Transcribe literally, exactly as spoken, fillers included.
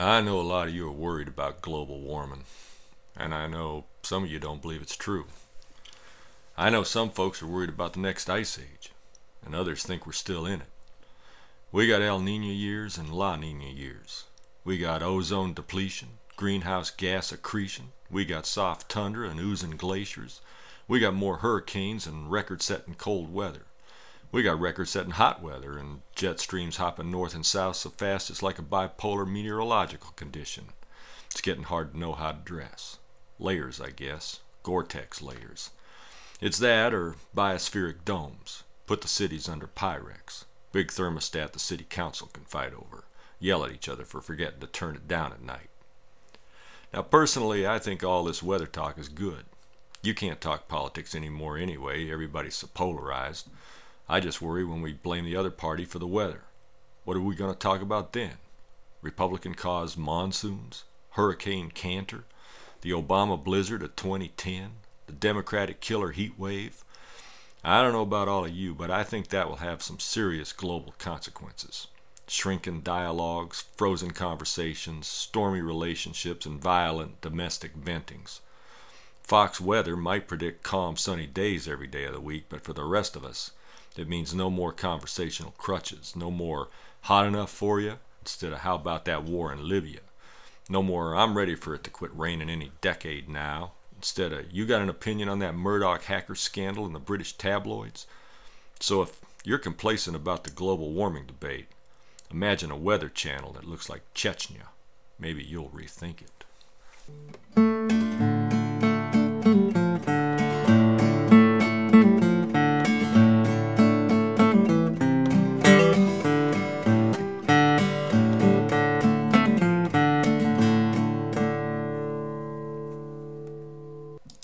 I know a lot of you are worried about global warming, and I know some of you don't believe it's true. I know some folks are worried about the next ice age, and others think we're still in it. We got El Nino years and La Nina years. We got ozone depletion, greenhouse gas accretion. We got soft tundra and oozing glaciers. We got more hurricanes and record-setting cold weather. We got record-setting hot weather and jet streams hopping north and south so fast it's like a bipolar meteorological condition. It's getting hard to know how to dress. Layers, I guess. Gore-Tex layers. It's that or biospheric domes. Put the cities under Pyrex. Big thermostat the city council can fight over. Yell at each other for forgetting to turn it down at night. Now, personally, I think all this weather talk is good. You can't talk politics anymore anyway. Everybody's so polarized. I just worry when we blame the other party for the weather. What are we going to talk about then? Republican-caused monsoons? Hurricane Cantor? The Obama blizzard of twenty ten? The Democratic killer heat wave? I don't know about all of you, but I think that will have some serious global consequences. Shrinking dialogues, frozen conversations, stormy relationships, and violent domestic ventings. Fox weather might predict calm, sunny days every day of the week, but for the rest of us, it means no more conversational crutches, no more hot enough for you instead of how about that war in Libya. No more I'm ready for it to quit raining any decade now instead of you got an opinion on that Murdoch hacker scandal in the British tabloids. So if you're complacent about the global warming debate, imagine a weather channel that looks like Chechnya. Maybe you'll rethink it.